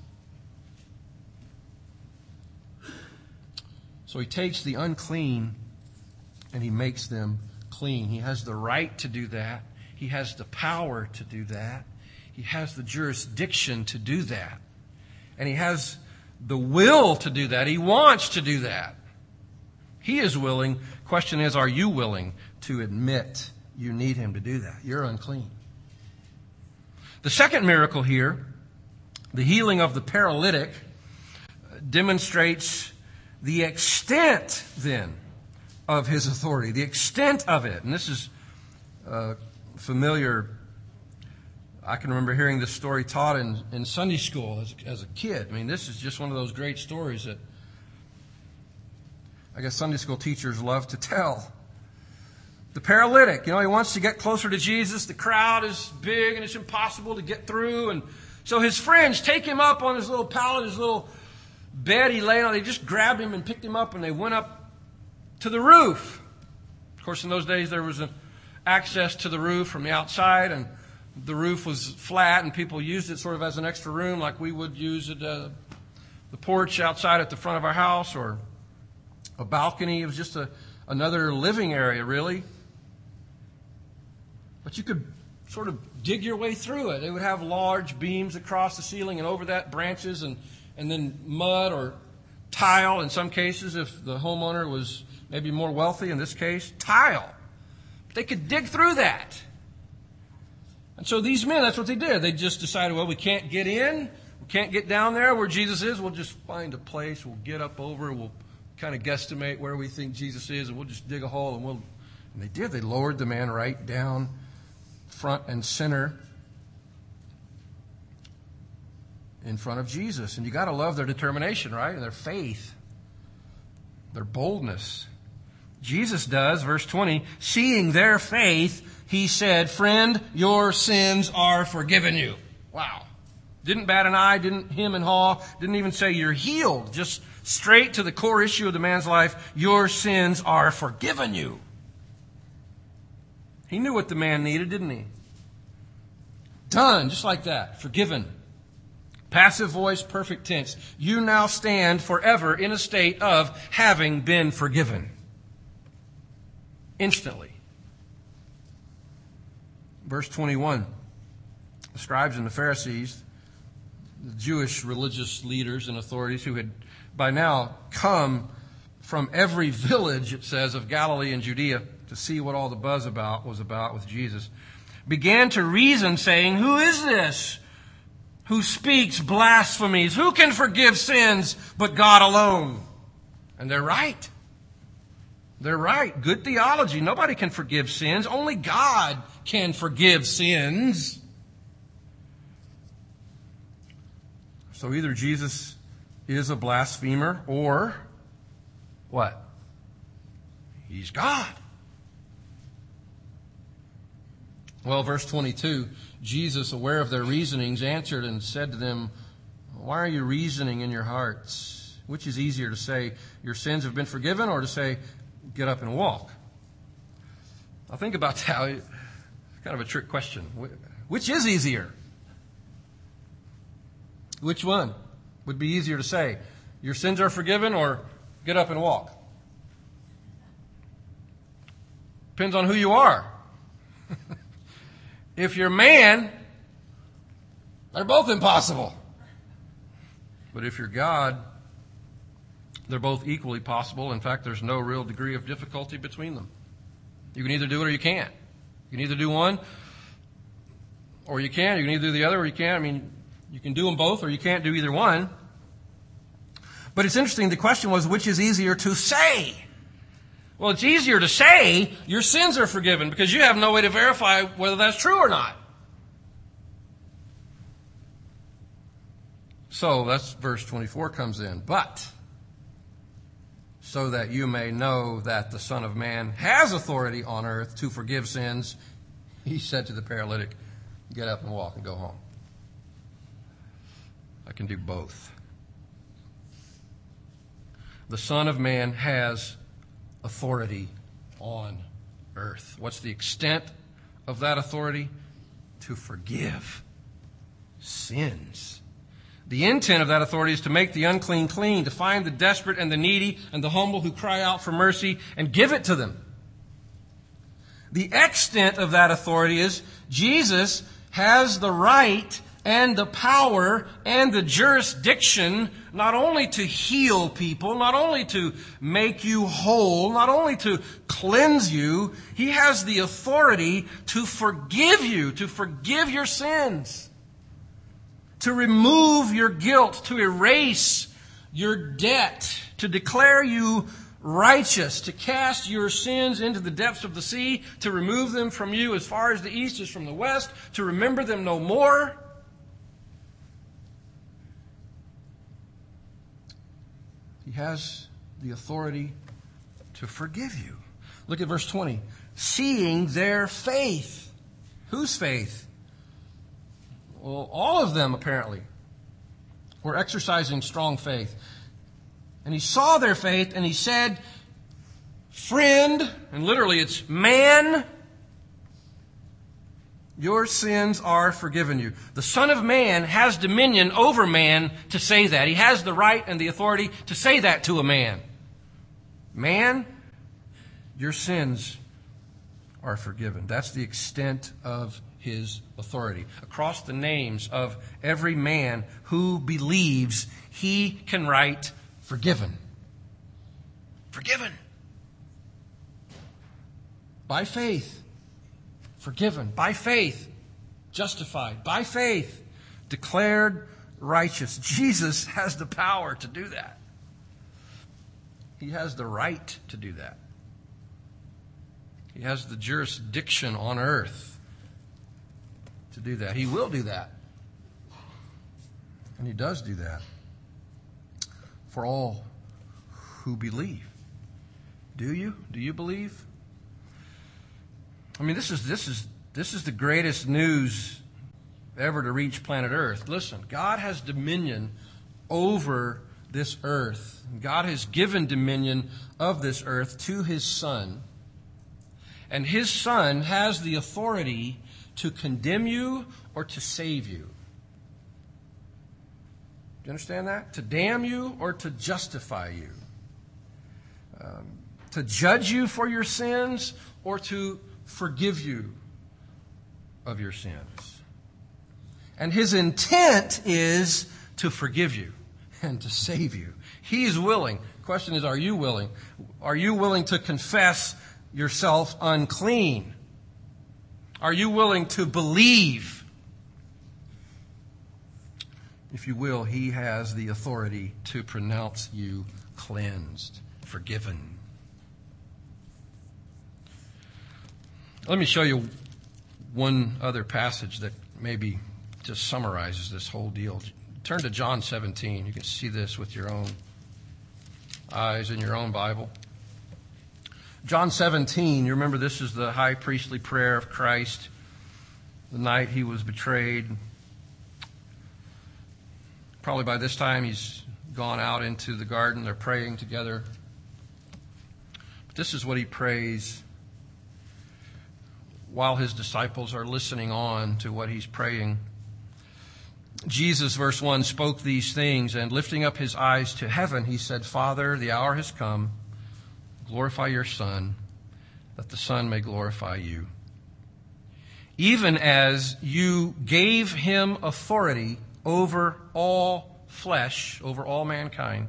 So He takes the unclean and He makes them clean. He has the right to do that. He has the power to do that. He has the jurisdiction to do that. And he has the will to do that. He wants to do that. He is willing. Question is, are you willing to admit you need him to do that? You're unclean. The second miracle here, the healing of the paralytic, demonstrates the extent then of his authority, the extent of it. And this is uh, familiar. I can remember hearing this story taught in, in Sunday school as, as a kid. I mean, this is just one of those great stories that I guess Sunday school teachers love to tell. The paralytic, you know, he wants to get closer to Jesus. The crowd is big and it's impossible to get through. And so his friends take him up on his little pallet, his little bed he lay on. They just grabbed him and picked him up and they went up to the roof. Of course, in those days there was an access to the roof from the outside, and the roof was flat and people used it sort of as an extra room like we would use it, uh, the porch outside at the front of our house, or a balcony. It was just a, another living area, really. But you could sort of dig your way through it. They would have large beams across the ceiling, and over that branches, and, and then mud or tile in some cases if the homeowner was maybe more wealthy. In this case, tile. But they could dig through that. And so these men, that's what they did. They just decided, well, we can't get in. We can't get down there where Jesus is. We'll just find a place. We'll get up over. We'll kind of guesstimate where we think Jesus is, and we'll just dig a hole. And we'll. And they did. They lowered the man right down front and center in front of Jesus. And you got to love their determination, right? And their faith, their boldness. Jesus does, verse twenty, seeing their faith, he said, "Friend, your sins are forgiven you." Wow. Didn't bat an eye, didn't hem and haw, didn't even say you're healed. Just straight to the core issue of the man's life. Your sins are forgiven you. He knew what the man needed, didn't he? Done, just like that. Forgiven. Passive voice, perfect tense. You now stand forever in a state of having been forgiven. Instantly. Verse twenty-one. The scribes and the Pharisees, the Jewish religious leaders and authorities who had by now come from every village, it says, of Galilee and Judea to see what all the buzz about was about with Jesus, began to reason, saying, "Who is this who speaks blasphemies? Who can forgive sins but God alone?" And they're right. They're right. Good theology. Nobody can forgive sins. Only God can forgive sins. So either Jesus is a blasphemer or what? He's God. Well, verse twenty-two, Jesus, aware of their reasonings, answered and said to them, "Why are you reasoning in your hearts? Which is easier to say, your sins have been forgiven, or to say, get up and walk?" Now think about that. It's kind of a trick question. Which is easier? Which one would be easier to say? Your sins are forgiven, or get up and walk? Depends on who you are. If you're man, they're both impossible. But if you're God, they're both equally possible. In fact, there's no real degree of difficulty between them. You can either do it or you can't. You can either do one or you can't. You can either do the other or you can't. I mean, you can do them both or you can't do either one. But it's interesting. The question was, which is easier to say? Well, it's easier to say your sins are forgiven because you have no way to verify whether that's true or not. So that's verse twenty-four comes in. But so that you may know that the Son of Man has authority on earth to forgive sins, he said to the paralytic, "Get up and walk and go home." I can do both. The Son of Man has authority on earth. What's the extent of that authority? To forgive sins. The intent of that authority is to make the unclean clean, to find the desperate and the needy and the humble who cry out for mercy and give it to them. The extent of that authority is Jesus has the right and the power and the jurisdiction not only to heal people, not only to make you whole, not only to cleanse you, He has the authority to forgive you, to forgive your sins, to remove your guilt, to erase your debt, to declare you righteous, to cast your sins into the depths of the sea, to remove them from you as far as the east is from the west, to remember them no more. He has the authority to forgive you. Look at verse twenty. Seeing their faith. Whose faith? Well, all of them apparently were exercising strong faith. And He saw their faith and He said, friend, and literally it's man, your sins are forgiven you. The Son of Man has dominion over man to say that. He has the right and the authority to say that to a man. Man, your sins are forgiven. That's the extent of His authority. Across the names of every man who believes, he can write forgiven. Forgiven. By faith. Forgiven. By faith. Justified. By faith. Declared righteous. Jesus has the power to do that. He has the right to do that. He has the jurisdiction on earth to do that. He will do that. And He does do that for all who believe. Do you? Do you believe? I mean, this is this is this is the greatest news ever to reach planet Earth. Listen, God has dominion over this earth. God has given dominion of this earth to His Son. And His Son has the authority to condemn you or to save you. Do you understand that? To damn you or to justify you. Um, to judge you for your sins or to forgive you of your sins. And His intent is to forgive you and to save you. He is willing. The question is, are you willing? Are you willing to confess yourself unclean? Are you willing to believe? If you will, He has the authority to pronounce you cleansed, forgiven. Let me show you one other passage that maybe just summarizes this whole deal. Turn to John seventeen. You can see this with your own eyes in your own Bible. John seventeen, you remember this is the high priestly prayer of Christ the night He was betrayed. Probably by this time He's gone out into the garden. They're praying together. But this is what He prays while His disciples are listening on to what He's praying. Jesus, verse one, spoke these things, and lifting up His eyes to heaven, He said, Father, the hour has come. Glorify your Son, that the Son may glorify you. Even as you gave Him authority over all flesh, over all mankind,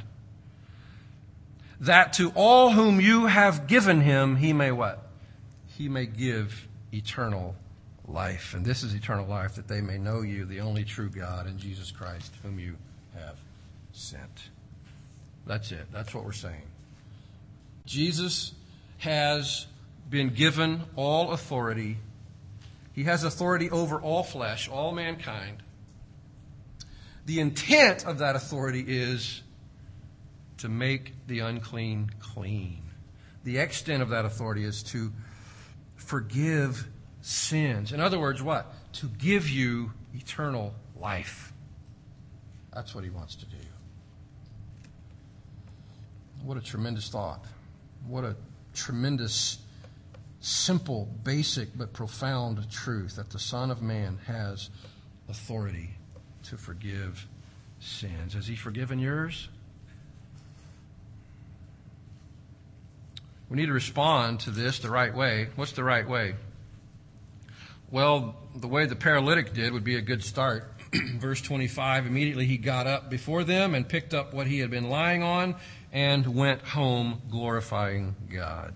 that to all whom you have given Him, He may what? He may give eternal life. And this is eternal life, that they may know you, the only true God, and Jesus Christ, whom you have sent. That's it. That's what we're saying. Jesus has been given all authority. He has authority over all flesh, all mankind. The intent of that authority is to make the unclean clean. The extent of that authority is to forgive sins. In other words, what? To give you eternal life. That's what He wants to do. What a tremendous thought. What a tremendous, simple, basic, but profound truth that the Son of Man has authority to forgive sins. Has He forgiven yours? We need to respond to this the right way. What's the right way? Well, the way the paralytic did would be a good start. Verse twenty-five, immediately he got up before them and picked up what he had been lying on and went home glorifying God.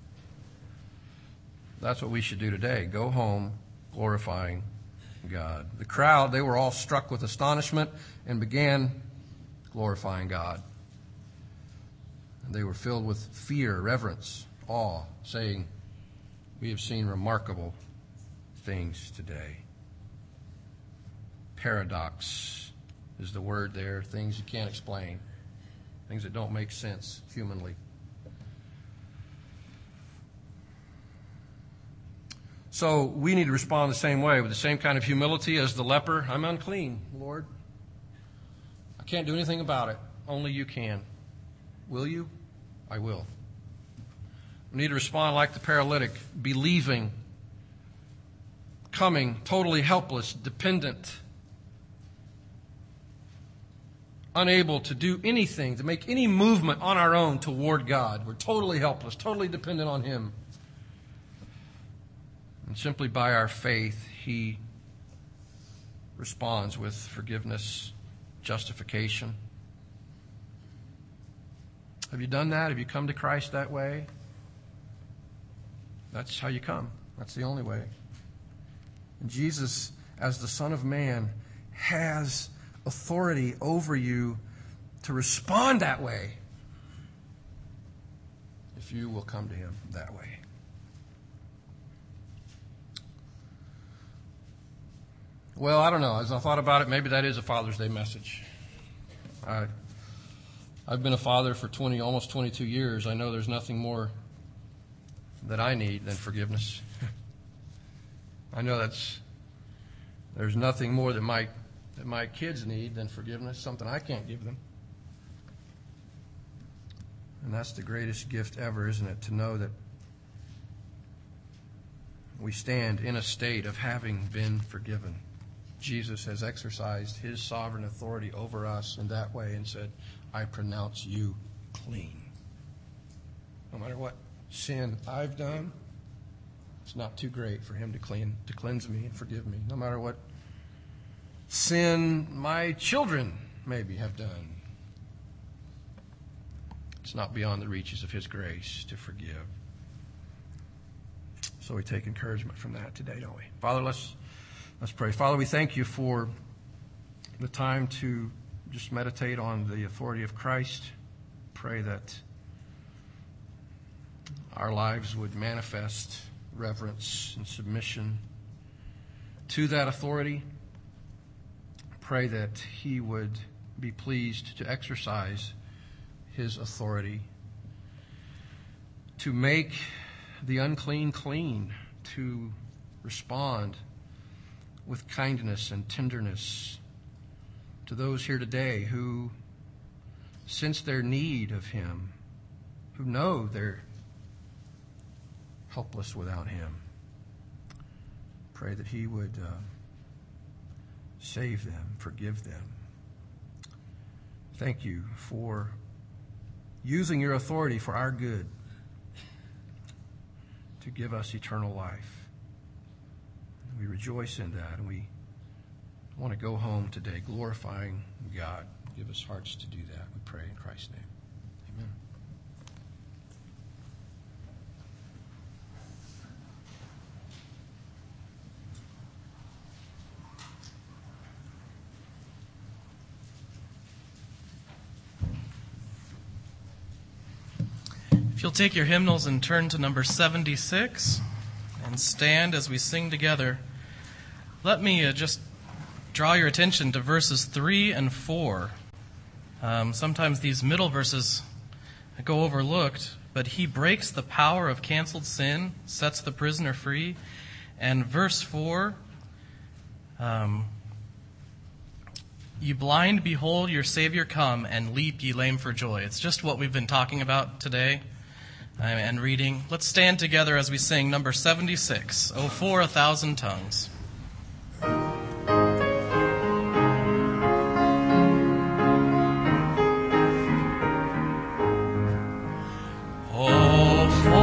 That's what we should do today. Go home glorifying God. The crowd, they were all struck with astonishment and began glorifying God. And they were filled with fear, reverence, awe, saying, "We have seen remarkable things today." Paradox is the word there. Things you can't explain. Things that don't make sense humanly. So we need to respond the same way, with the same kind of humility as the leper. I'm unclean, Lord. I can't do anything about it. Only you can. Will you? I will. We need to respond like the paralytic, believing, coming, totally helpless, dependent, unable to do anything, to make any movement on our own toward God. We're totally helpless, totally dependent on Him. And simply by our faith, He responds with forgiveness, justification. Have you done that? Have you come to Christ that way? That's how you come. That's the only way. And Jesus, as the Son of Man, has authority over you to respond that way if you will come to Him that way. Well, I don't know. As I thought about it, maybe that is a Father's Day message. I, I've been a father for twenty, almost twenty-two years. I know there's nothing more that I need than forgiveness. I know that's there's nothing more that my that my kids need than forgiveness, something I can't give them. And that's the greatest gift ever, isn't it? To know that we stand in a state of having been forgiven. Jesus has exercised His sovereign authority over us in that way and said, "I pronounce you clean." No matter what sin I've done, it's not too great for Him to clean, to cleanse me and forgive me. No matter what sin my children maybe have done, it's not beyond the reaches of His grace to forgive. So we take encouragement from that today, don't we? Father, let's let's pray. Father, we thank you for the time to just meditate on the authority of Christ. Pray that our lives would manifest reverence and submission to that authority. Pray that He would be pleased to exercise His authority to make the unclean clean, to respond with kindness and tenderness to those here today who sense their need of Him, who know they're helpless without Him. Pray that He would uh, save them, forgive them. Thank you for using your authority for our good to give us eternal life. We rejoice in that, and we want to go home today glorifying God. Give us hearts to do that, we pray in Christ's name. Amen. If you'll take your hymnals and turn to number seventy-six and stand as we sing together, let me uh, just draw your attention to verses three and four. Um, sometimes these middle verses go overlooked, but He breaks the power of canceled sin, sets the prisoner free. And verse four, um, "You blind, behold your Savior come, and leap, ye lame, for joy." It's just what we've been talking about today and reading. Let's stand together as we sing number seventy-six, "Oh, for a thousand tongues." Oh, for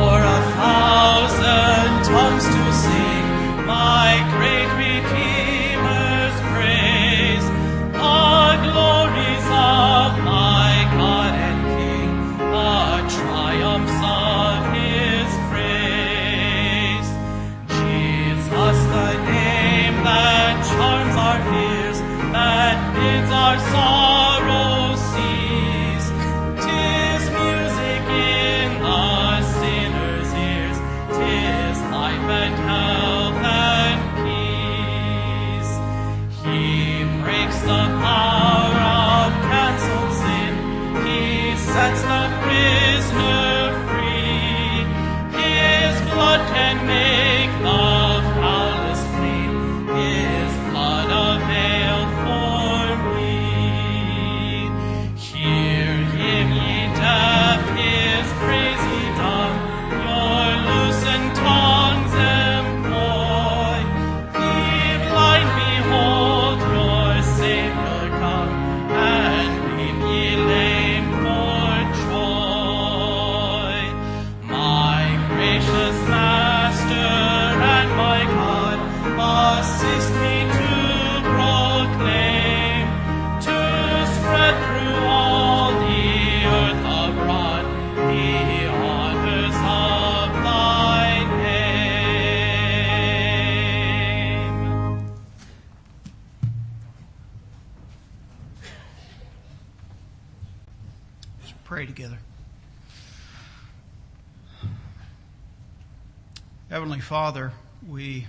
Heavenly Father, we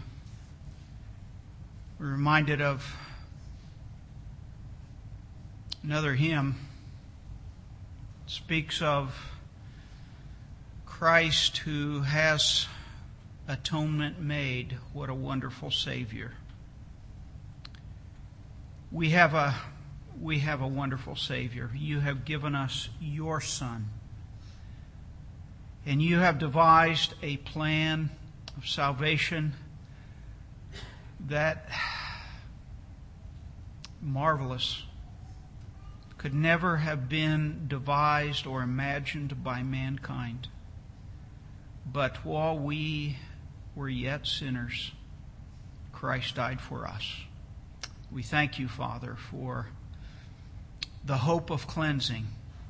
were reminded of another hymn. It speaks of Christ who has atonement made. What a wonderful Savior. We have a we have a wonderful Savior. You have given us your Son. And you have devised a plan of salvation that, marvelous, could never have been devised or imagined by mankind. But while we were yet sinners, Christ died for us. We thank you, Father, for the hope of cleansing,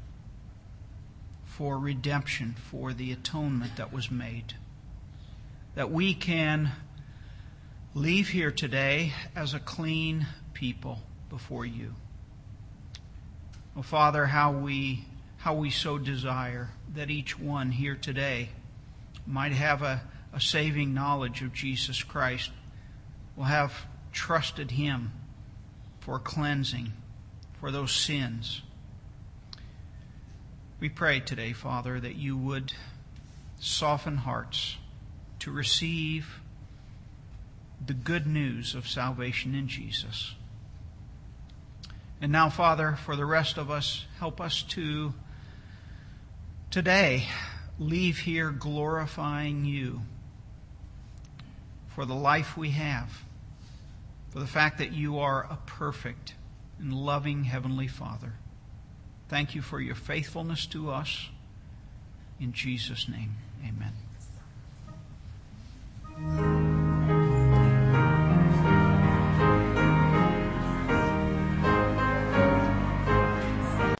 for redemption, for the atonement that was made, that we can leave here today as a clean people before you. Oh, Father, how we how we so desire that each one here today might have a, a saving knowledge of Jesus Christ, will have trusted Him for cleansing, for those sins. We pray today, Father, that you would soften hearts to receive the good news of salvation in Jesus. And now, Father, for the rest of us, help us to today leave here glorifying you for the life we have, for the fact that you are a perfect and loving Heavenly Father. Thank you for your faithfulness to us. In Jesus' name, amen.